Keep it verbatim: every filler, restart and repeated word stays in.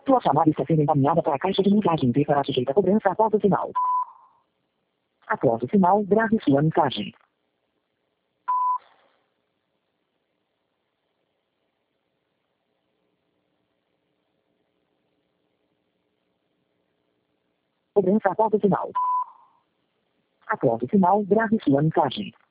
Sua chamada está sendo encaminhada para a caixa de mensagem e será sujeita a cobrança após o sinal. Após o sinal, grave sua mensagem. Cobrança após o sinal. Após o sinal, grave sua mensagem.